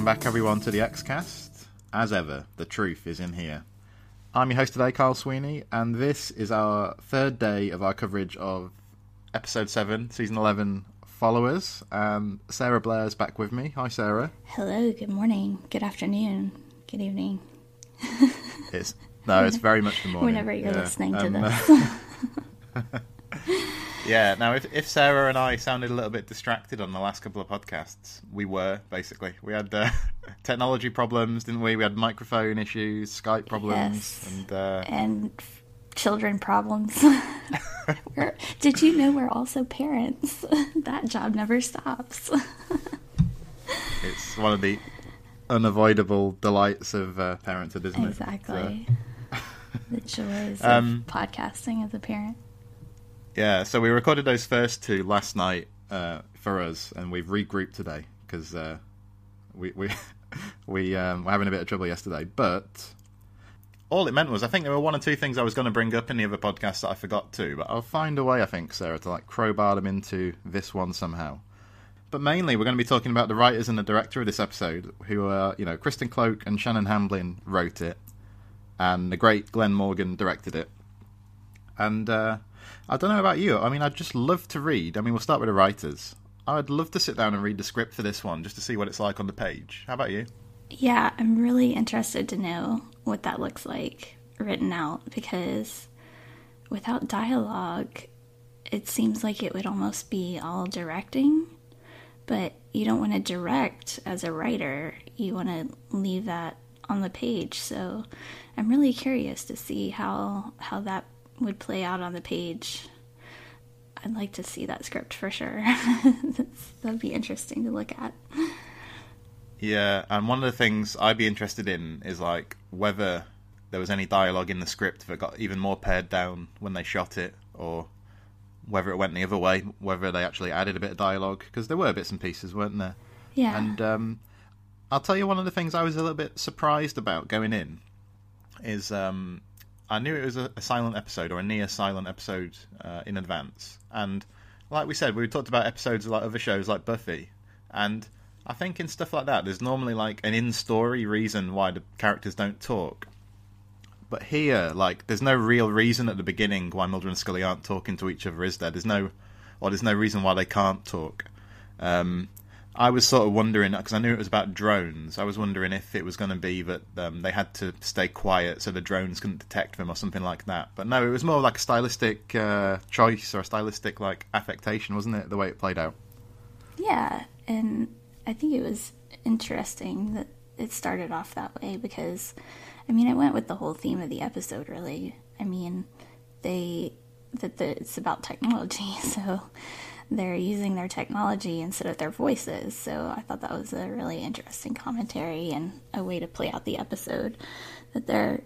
back everyone to the Xcast. As ever, the truth is in here. I'm your host today, Carl Sweeney, and this is our third day of our coverage of Episode 7, Season 11, Followers, and Sarah Blair's back with me. Hi, Sarah. Hello, good morning, good afternoon, good evening. It's very much the morning. Whenever you're listening to this. Yeah, now if Sarah and I sounded a little bit distracted on the last couple of podcasts, we were, basically. We had technology problems, didn't we? We had microphone issues, Skype problems. Yes. And children problems. Did you know we're also parents? That job never stops. It's one of the unavoidable delights of parenthood, isn't it? Exactly. The joys of podcasting as a parent. Yeah, so we recorded those first two last night for us, and we've regrouped today because we're having a bit of trouble yesterday. But all it meant was, I think there were one or two things I was going to bring up in the other podcast that I forgot to, but I'll find a way, I think, Sarah, to crowbar them into this one somehow. But mainly, we're going to be talking about the writers and the director of this episode, who are, Kristen Cloke and Shannon Hamblin wrote it, and the great Glenn Morgan directed it. And I don't know about you. I mean, I'd just love to read. I mean, we'll start with the writers. I'd love to sit down and read the script for this one, just to see what it's like on the page. How about you? Yeah, I'm really interested to know what that looks like written out, because without dialogue, it seems like it would almost be all directing. But you don't want to direct as a writer. You want to leave that on the page. So I'm really curious to see how that would play out on the page. I'd like to see that script for sure. That'd be interesting to look at. Yeah, and one of the things I'd be interested in is whether there was any dialogue in the script that got even more pared down when they shot it, or whether it went the other way, whether they actually added a bit of dialogue, because there were bits and pieces, weren't there? Yeah. And I'll tell you, one of the things I was a little bit surprised about going in is I knew it was a silent episode, or a near silent episode in advance. And like we said, we talked about episodes of other shows like Buffy. And I think in stuff like that, there's normally an in-story reason why the characters don't talk. But here, there's no real reason at the beginning why Mulder and Scully aren't talking to each other, is there? There's no reason why they can't talk. I was sort of wondering, because I knew it was about drones, I was wondering if it was going to be that they had to stay quiet so the drones couldn't detect them or something like that. But no, it was more like a stylistic choice, or a stylistic affectation, wasn't it, the way it played out? Yeah, and I think it was interesting that it started off that way, because, I mean, it went with the whole theme of the episode, really. I mean, it's about technology, so they're using their technology instead of their voices. So I thought that was a really interesting commentary and a way to play out the episode, that they're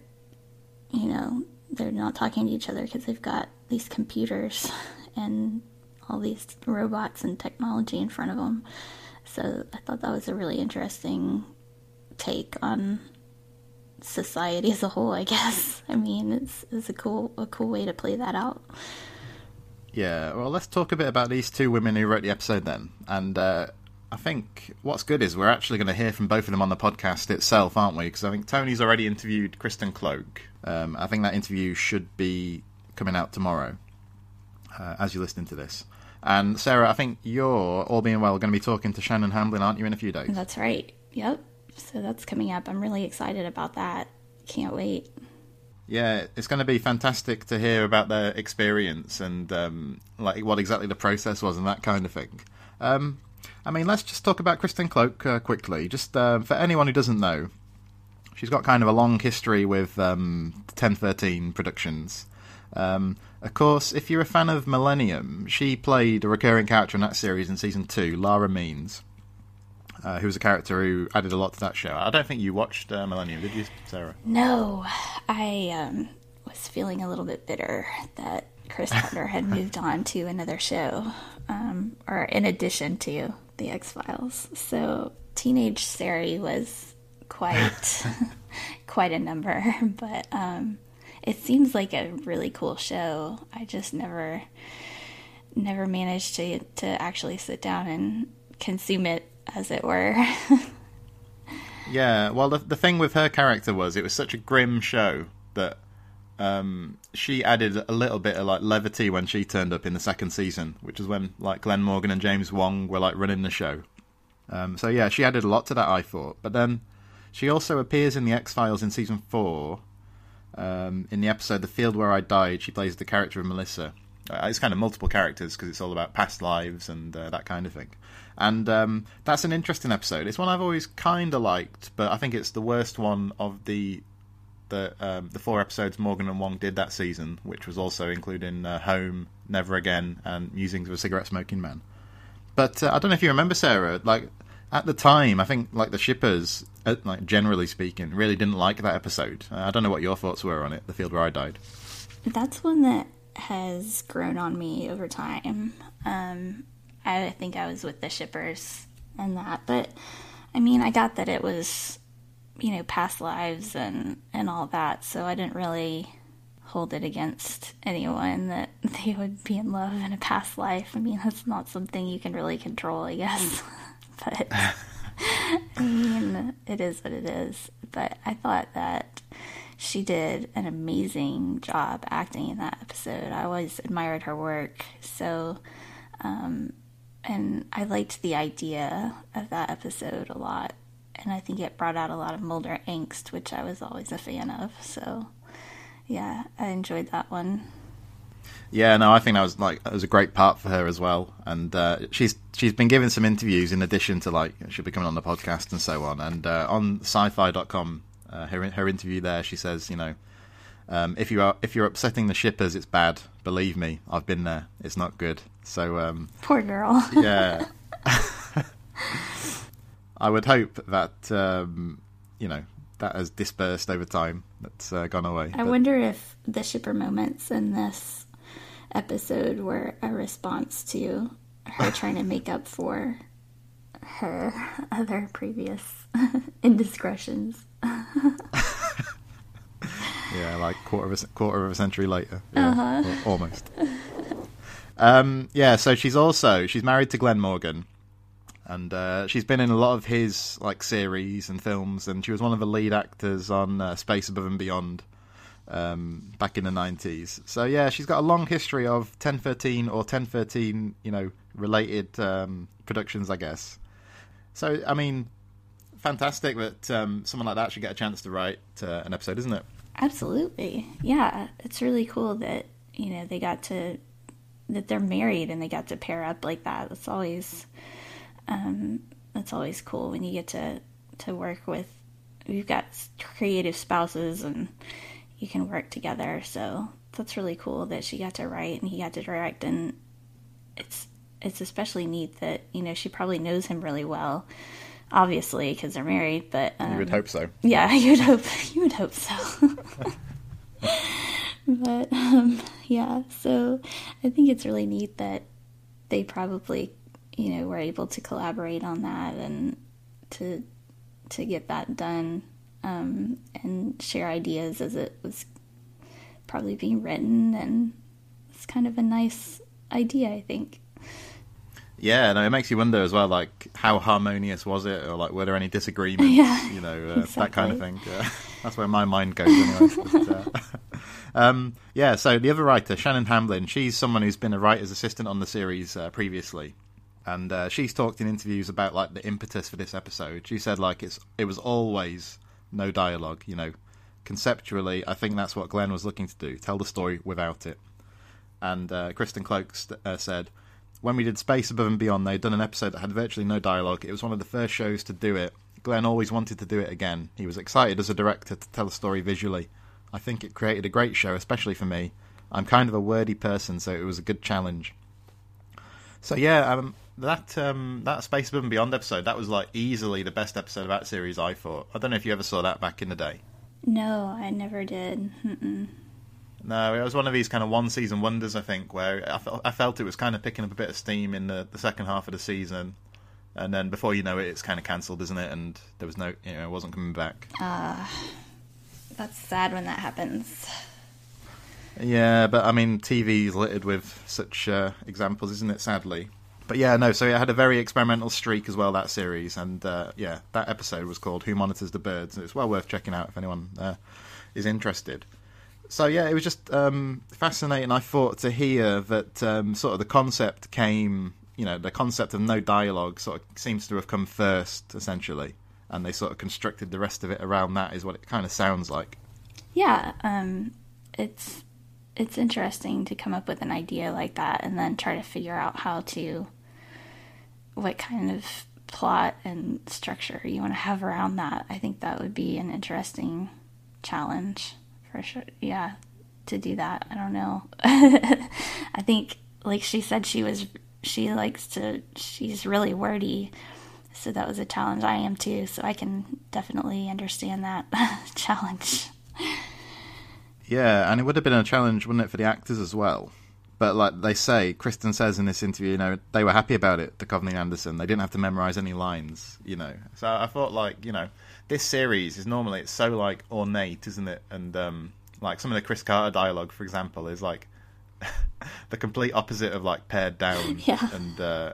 not talking to each other because they've got these computers and all these robots and technology in front of them. So I thought that was a really interesting take on society as a whole, I guess. I mean, it's a cool way to play that out. Yeah, well, let's talk a bit about these two women who wrote the episode then. And I think what's good is we're actually going to hear from both of them on the podcast itself, aren't we? Because I think Tony's already interviewed Kristen Cloke. I think that interview should be coming out tomorrow, as you're listening to this. And Sarah, I think you're, all being well, going to be talking to Shannon Hamblin, aren't you, in a few days? That's right. Yep. So that's coming up. I'm really excited about that. Can't wait. Yeah, it's going to be fantastic to hear about their experience and what exactly the process was and that kind of thing. I mean, let's just talk about Kristen Cloke quickly. Just for anyone who doesn't know, she's got kind of a long history with 1013 Productions. Of course, if you're a fan of Millennium, she played a recurring character in that series in Season 2, Lara Means, who was a character who added a lot to that show. I don't think you watched Millennium, did you, Sarah? No, I was feeling a little bit bitter that Chris Carter had moved on to another show, or in addition to The X-Files. So Teenage Sari was quite a number, but it seems like a really cool show. I just never managed to actually sit down and consume it, as it were. Yeah, well, the thing with her character was it was such a grim show that she added a little bit of like levity when she turned up in the second season, which is when like Glenn Morgan and James Wong were like running the show. So yeah, she added a lot to that, I thought. But then she also appears in the X-Files in season 4. In the episode "The Field Where I Died," she plays the character of Melissa. It's kind of multiple characters because it's all about past lives and that kind of thing. And that's an interesting episode. It's one I've always kind of liked, but I think it's the worst one of the 4 episodes Morgan and Wong did that season, which was also including Home, Never Again, and Musings of a Cigarette Smoking Man. But I don't know if you remember, Sarah, like at the time, I think like the shippers, like generally speaking, really didn't like that episode. I don't know what your thoughts were on it, The Field Where I Died. That's one that has grown on me over time. I think I was with the shippers and that, but I mean, I got that it was, you know, past lives and all that, so I didn't really hold it against anyone that they would be in love in a past life. I mean, that's not something you can really control, I guess. But I mean, it is what it is. But I thought that she did an amazing job acting in that episode. I always admired her work. So, and I liked the idea of that episode a lot. And I think it brought out a lot of Mulder angst, which I was always a fan of. So, yeah, I enjoyed that one. Yeah, no, I think that was a great part for her as well. And she's been giving some interviews in addition to like she'll be coming on the podcast and so on. And on sci-fi.com, her interview there, she says, you know, if you're upsetting the shippers, it's bad. Believe me, I've been there. It's not good. So poor girl. Yeah. I would hope that you know, that has dispersed over time. That's gone away. I wonder if the shipper moments in this episode were a response to her trying to make up for her other previous indiscretions. Yeah, like quarter of a century later. Yeah, almost. Yeah, so she's married to Glenn Morgan. And she's been in a lot of his like series and films, and she was one of the lead actors on Space Above and Beyond back in the 90s. So yeah, she's got a long history of 1013 or 1013, you know, related productions, I guess. So I mean, fantastic that someone like that should get a chance to write an episode, isn't it? Absolutely, yeah. It's really cool that, you know, that they're married and they got to pair up like that. That's always cool when you get to work with. We've got creative spouses and you can work together. So that's really cool that she got to write and he got to direct. And it's especially neat that, you know, she probably knows him really well, obviously because they're married. But you would hope so. Yeah, you would hope so. But yeah, so I think it's really neat that they probably, you know, were able to collaborate on that and to get that done, and share ideas as it was probably being written, and it's kind of a nice idea, I think. Yeah, no, it makes you wonder as well, like how harmonious was it, or like were there any disagreements? Yeah, you know, exactly. That kind of thing. That's where my mind goes anyway. But, yeah, so the other writer, Shannon Hamlin, she's someone who's been a writer's assistant on the series previously. And she's talked in interviews about like the impetus for this episode. She said like it was always no dialogue. You know, conceptually, I think that's what Glenn was looking to do: tell the story without it. And Kristen Cloak said, when we did Space Above and Beyond, they'd done an episode that had virtually no dialogue. It was one of the first shows to do it. Glenn always wanted to do it again. He was excited as a director to tell a story visually. I think it created a great show, especially for me. I'm kind of a wordy person, so it was a good challenge. So yeah, that Space Above and Beyond episode, that was like easily the best episode of that series, I thought. I don't know if you ever saw that back in the day. No, I never did. Mm-mm. No, it was one of these kind of one-season wonders, I think, where I felt it was kind of picking up a bit of steam in the second half of the season. And then before you know it, it's kind of cancelled, isn't it? And there was no, you know, it wasn't coming back. That's sad when that happens. Yeah, but I mean, TV is littered with such examples, isn't it, sadly? But yeah, no, so it had a very experimental streak as well, that series. And yeah, that episode was called Who Monitors the Birds? It's well worth checking out if anyone is interested. So yeah, it was just fascinating, I thought, to hear that sort of the concept came, the concept of no dialogue sort of seems to have come first, essentially. And they sort of constructed the rest of it around that, is what it kind of sounds like. Yeah, it's interesting to come up with an idea like that and then try to figure out what kind of plot and structure you want to have around that. I think that would be an interesting challenge. For sure, yeah, to do that. I don't know. I think, like she said, she's really wordy, so that was a challenge. I am too, so I can definitely understand that challenge. Yeah, and it would have been a challenge, wouldn't it, for the actors as well? But like they say, Kristen says in this interview, they were happy about it, Duchovny and Anderson. They didn't have to memorize any lines, So I thought, like, this series is normally, it's so like ornate, isn't it? And like some of the Chris Carter dialogue, for example, is like the complete opposite of like pared down. Yeah. And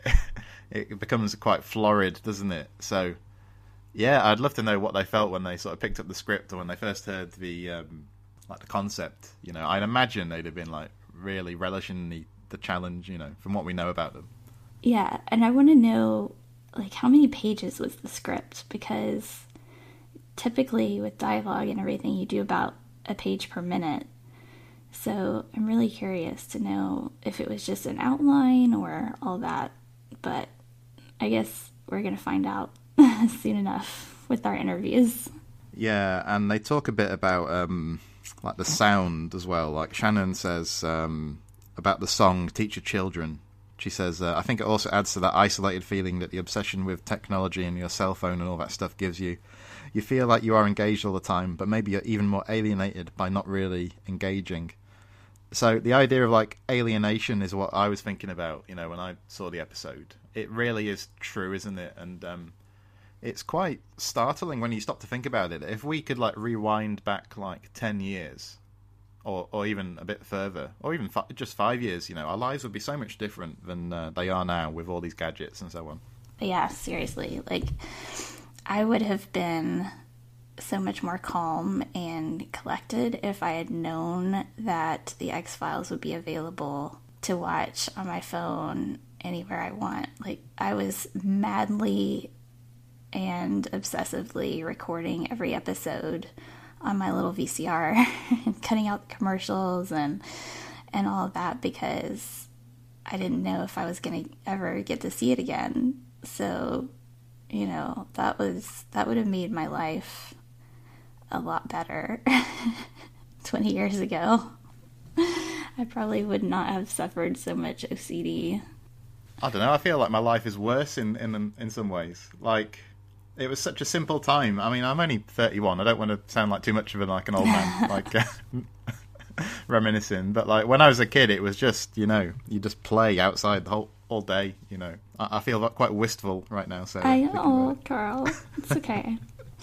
it becomes quite florid, doesn't it? So yeah, I'd love to know what they felt when they sort of picked up the script or when they first heard the like the concept. I'd imagine they'd have been like really relishing the challenge, from what we know about them. Yeah, and I want to know, like, how many pages was the script? Because typically with dialogue and everything, you do about a page per minute. So I'm really curious to know if it was just an outline or all that. But I guess we're going to find out soon enough with our interviews. Yeah, and they talk a bit about like the sound as well. Like Shannon says about the song Teach Your Children. She says, I think it also adds to that isolated feeling that the obsession with technology and your cell phone and all that stuff gives you. You feel like you are engaged all the time, but maybe you're even more alienated by not really engaging. So the idea of like alienation is what I was thinking about, when I saw the episode. It really is true, isn't it? And it's quite startling when you stop to think about it. If we could like rewind back like 10 years or even a bit further, or even just 5 years, our lives would be so much different than they are now with all these gadgets and so on. Yeah, seriously. Like, I would have been so much more calm and collected if I had known that the X-Files would be available to watch on my phone anywhere I want. Like, I was madly and obsessively recording every episode on my little VCR and cutting out the commercials and all of that because I didn't know if I was going to ever get to see it again. So, that would have made my life a lot better 20 years ago. I probably would not have suffered so much OCD. I don't know, I feel like my life is worse in some ways. Like, it was such a simple time. I mean, I'm only 31. I don't want to sound like too much of an old man, like reminiscing. But like when I was a kid, it was just you just play outside the all day. I feel quite wistful right now. So I know, Carl. It's okay.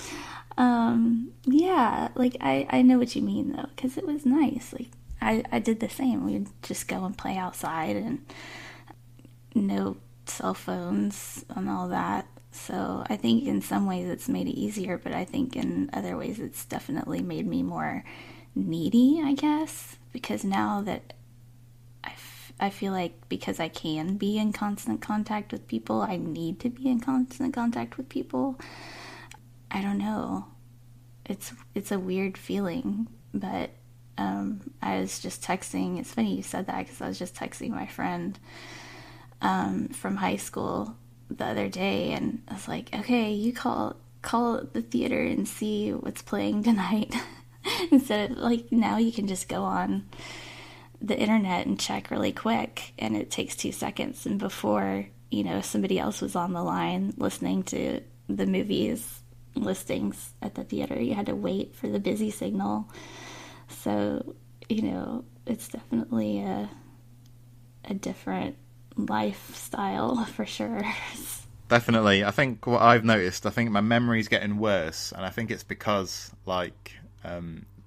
Yeah, like I know what you mean though, because it was nice. Like I did the same. We'd just go and play outside and no cell phones and all that. So I think in some ways it's made it easier, but I think in other ways it's definitely made me more needy, I guess, because now that I feel like because I can be in constant contact with people, I need to be in constant contact with people. I don't know. It's a weird feeling, but I was just texting. It's funny you said that because I was just texting my friend from high school the other day, and I was like, okay, you call the theater and see what's playing tonight. Instead of like now you can just go on the internet and check really quick and it takes 2 seconds, and before somebody else was on the line listening to the movies listings at the theater, you had to wait for the busy signal. So it's definitely a different lifestyle for sure. Definitely. I think what I've noticed, my memory's getting worse, and I think it's because like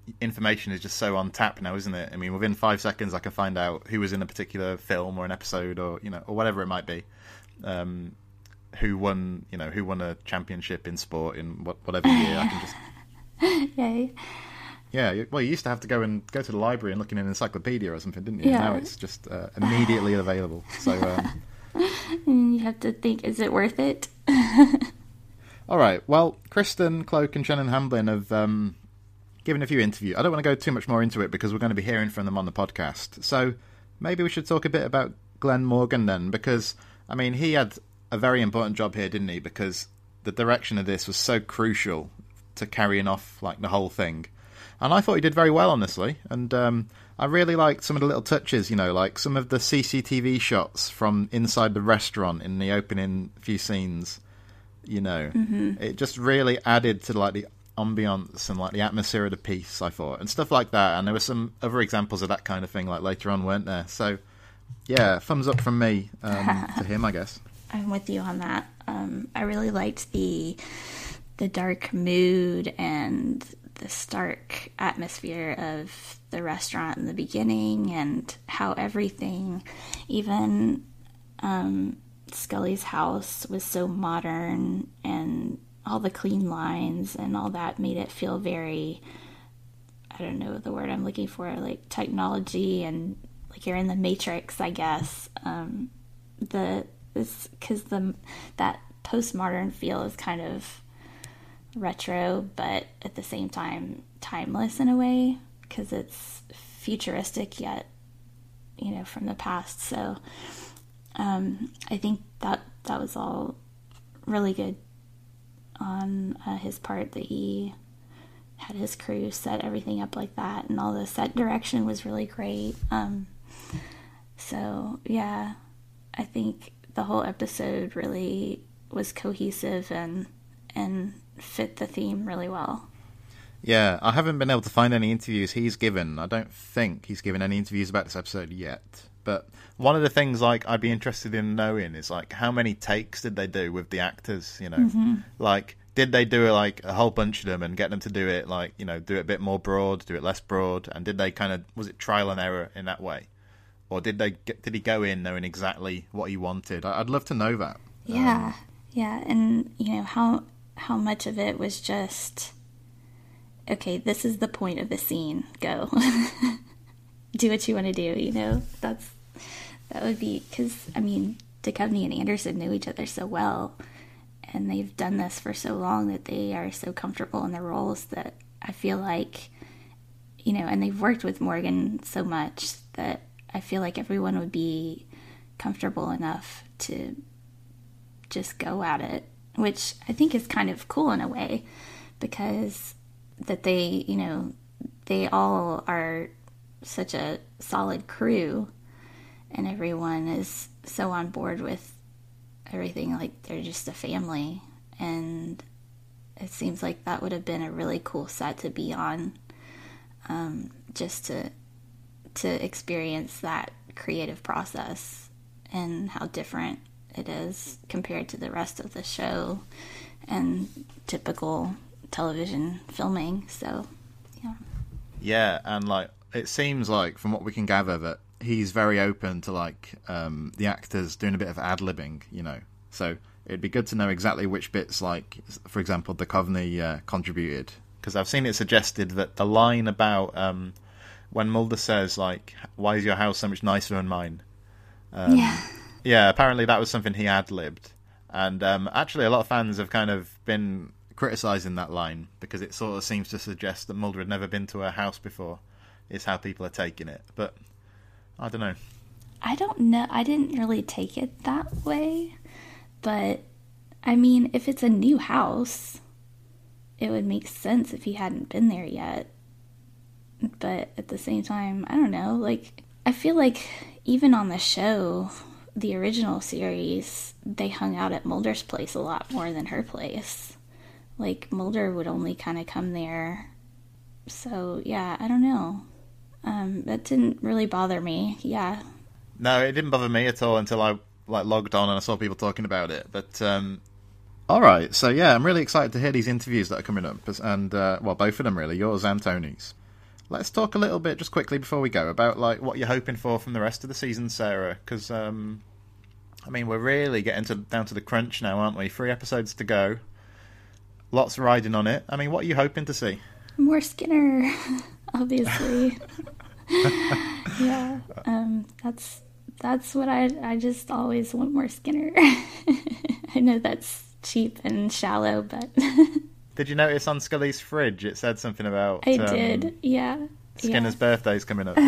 information is just so on tap now, isn't it? I mean, within 5 seconds, I can find out who was in a particular film or an episode, or or whatever it might be. Who won a championship in sport in whatever year. I can just Yay. Yeah, well, you used to have to go to the library and look in an encyclopedia or something, didn't you? Yeah. Now it's just immediately available. So, And you have to think, is it worth it? all right. Well, Kristen Cloak and Shannon Hamblin have given a few interviews. I don't want to go too much more into it because we're going to be hearing from them on the podcast. So maybe we should talk a bit about Glenn Morgan then, because I mean, he had a very important job here, didn't he? Because the direction of this was so crucial to carrying off like the whole thing. And I thought he did very well, honestly. And I really liked some of the little touches, like some of the CCTV shots from inside the restaurant in the opening few scenes. It just really added to like the ambience and like the atmosphere of the piece, I thought, and stuff like that. And there were some other examples of that kind of thing like later on, weren't there? So yeah, thumbs up from me to him, I guess. I'm with you on that. I really liked the dark mood and the stark atmosphere of the restaurant in the beginning, and how everything, even Scully's house, was so modern, and all the clean lines and all that made it feel very, I don't know the word I'm looking for, like technology, and like you're in the Matrix, I guess. That postmodern feel is kind of retro, but at the same time timeless in a way, because it's futuristic yet from the past. So I think that was all really good on his part, that he had his crew set everything up like that, and all the set direction was really great. So yeah, I think the whole episode really was cohesive and fit the theme really well. Yeah, I haven't been able to find any interviews he's given. I don't think he's given any interviews about this episode yet. But one of the things like I'd be interested in knowing is like how many takes did they do with the actors, Like did they do like a whole bunch of them and get them to do it like, do it a bit more broad, do it less broad, and did they was it trial and error in that way? Or did he go in knowing exactly what he wanted? I'd love to know that. Yeah. Yeah, and how much of it was just, okay, this is the point of the scene, go. Do what you want to do, that would be, because, I mean, Duchovny and Anderson knew each other so well, and they've done this for so long that they are so comfortable in their roles that I feel like, and they've worked with Morgan so much that I feel like everyone would be comfortable enough to just go at it, which I think is kind of cool in a way, because that they all are such a solid crew, and everyone is so on board with everything, like they're just a family, and it seems like that would have been a really cool set to be on, just to experience that creative process and how different it is compared to the rest of the show and typical television filming. So yeah, and like it seems like from what we can gather that he's very open to like the actors doing a bit of ad-libbing, so it'd be good to know exactly which bits, like for example Duchovny contributed, because I've seen it suggested that the line about when Mulder says like, why is your house so much nicer than mine, yeah, apparently that was something he ad-libbed. And actually a lot of fans have kind of been criticising that line, because it sort of seems to suggest that Mulder had never been to a house before, is how people are taking it. But I don't know. I don't know. I didn't really take it that way. But, I mean, if it's a new house, it would make sense if he hadn't been there yet. But at the same time, I don't know. Like, I feel like even on the show, the original series, they hung out at Mulder's place a lot more than her place. Like, Mulder would only kind of come there. So, yeah, I don't know. That didn't really bother me. Yeah. No, it didn't bother me at all until I logged on and I saw people talking about it. But all right, so yeah, I'm really excited to hear these interviews that are coming up, and both of them really, yours and Tony's. Let's talk a little bit, just quickly before we go, about like what you're hoping for from the rest of the season, Sarah. Because I mean, we're really getting down to the crunch now, aren't we? 3 episodes to go. Lots riding on it. I mean, what are you hoping to see? More Skinner, obviously. Yeah, that's what I just always want, more Skinner. I know that's cheap and shallow, but Did you notice on Scully's fridge it said something about... I did, yeah. Skinner's birthday's coming up.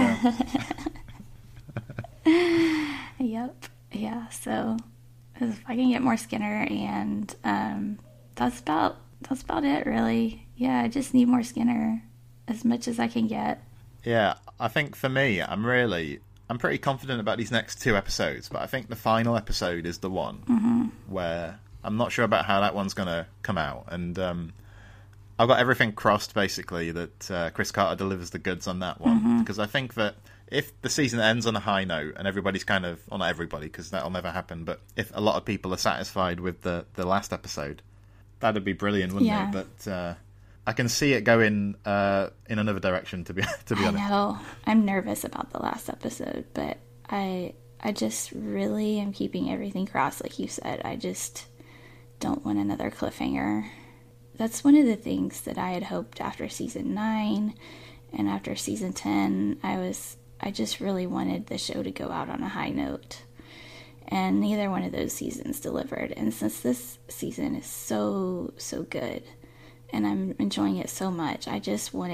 Yeah. Yep, yeah, so if I can get more Skinner, and that's about it, really. Yeah, I just need more Skinner, as much as I can get. Yeah, I think for me, I'm pretty confident about these next 2 episodes, but I think the final episode is the one where I'm not sure about how that one's going to come out, and I've got everything crossed, basically, that Chris Carter delivers the goods on that one, because I think that if the season ends on a high note and everybody's kind of... Well, not everybody, because that'll never happen, but if a lot of people are satisfied with the last episode, that'd be brilliant, wouldn't it? But I can see it going in another direction, to be honest. I know. I'm nervous about the last episode, but I just really am keeping everything crossed, like you said. I just don't want another cliffhanger. That's one of the things that I had hoped after season 9 and after season 10. I just really wanted the show to go out on a high note, and neither one of those seasons delivered. And since this season is so good, and I'm enjoying it so much, I just want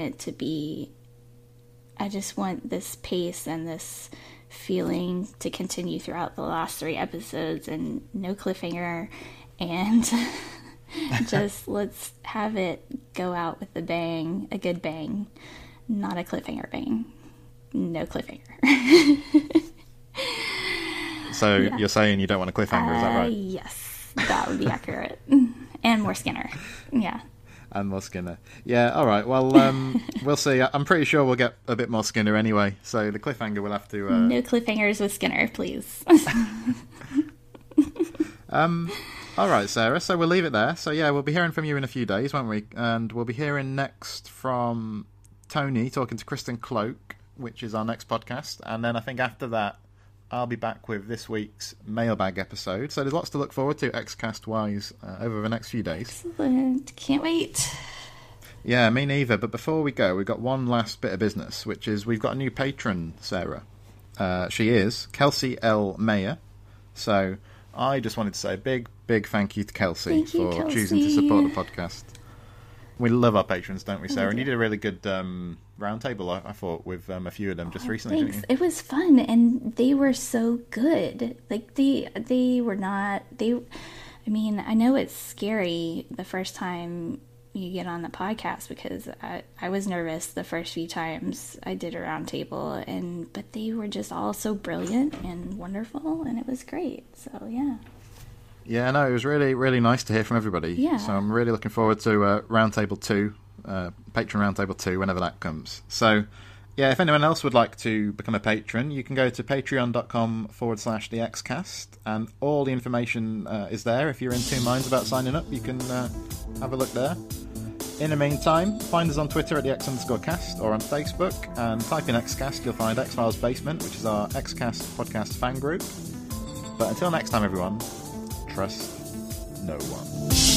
this pace and this feeling to continue throughout the last 3 episodes, and no cliffhanger, and just let's have it go out with a bang, a good bang, not a cliffhanger bang. No cliffhanger. So yeah. You're saying you don't want a cliffhanger, is that right? Yes, that would be accurate. And more Skinner. Yeah. And more Skinner. Yeah, all right. Well, we'll see. I'm pretty sure we'll get a bit more Skinner anyway, so the cliffhanger will have to... No cliffhangers with Skinner, please. All right, Sarah, so we'll leave it there. So yeah, we'll be hearing from you in a few days, won't we? And we'll be hearing next from Tony talking to Kristen Cloak, which is our next podcast. And then I think after that, I'll be back with this week's mailbag episode. So there's lots to look forward to, Xcast-wise, over the next few days. Excellent. Can't wait. Yeah, me neither. But before we go, we've got one last bit of business, which is we've got a new patron, Sarah. She is Kelsey L. Mayer. So I just wanted to say a big thank you to Kelsey for choosing to support the podcast. We love our patrons, don't we, Sarah? And you did a really good roundtable, I thought, with a few of them just recently. Thanks. Didn't you? It was fun, and they were so good. Like they were not. I mean, I know it's scary the first time you get on the podcast, because I was nervous the first few times I did a roundtable, but they were just all so brilliant and wonderful, and it was great. So yeah. Yeah, no, it was really, really nice to hear from everybody. Yeah. So I'm really looking forward to Roundtable 2, Patron Roundtable 2, whenever that comes. So, yeah, if anyone else would like to become a patron, you can go to patreon.com/thexcast, and all the information is there. If you're in 2 minds about signing up, you can have a look there. In the meantime, find us on Twitter at the X_cast, or on Facebook, and type in Xcast, you'll find X-Files Basement, which is our Xcast podcast fan group. But until next time, everyone, trust no one.